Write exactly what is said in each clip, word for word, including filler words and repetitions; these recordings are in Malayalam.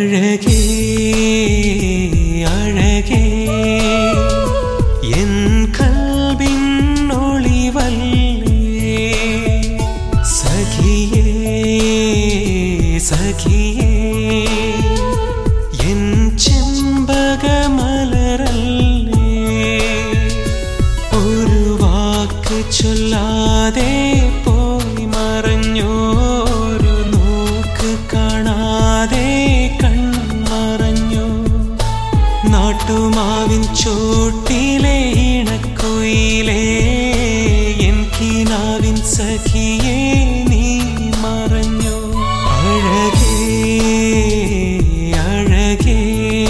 അഴകേ അഴകേ എൻ കൽബിൻ ഒളിവല്ലേ സഖിയേ സഖിയേ എൻ ചെമ്പകമലരല്ലേ ഒരു വാക്ക് ചൊല്ലാതെ പോയി മറഞ്ഞോ ഒരു നോക്ക് കാണാതെ കൺമറഞ്ഞു നാട്ടുമാവിൻ ചോട്ടിലെ ഇണക്കുയിലേ എൻ കിനാവിൻ സഖിയേ നീ മറഞ്ഞു അഴകേ അഴകേ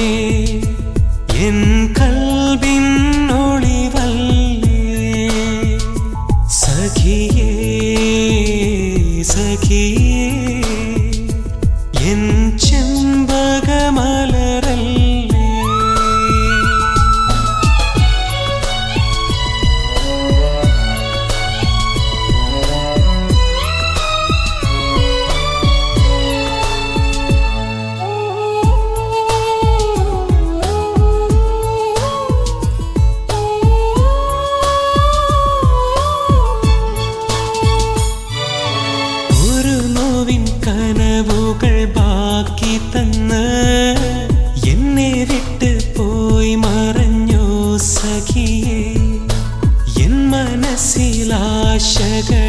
എൻ കൽബിൻ ഒളിവല്ലേ സഖിയേ സഖിയേ എൻ ചെമ്പകമലരല്ലേ കനവുകൾ ബാക്കി തന്ന് എന്നെ വിട്ട് പോയി മറഞ്ഞോ സഖിയേ എൻ മനസ്സിലാശകൾ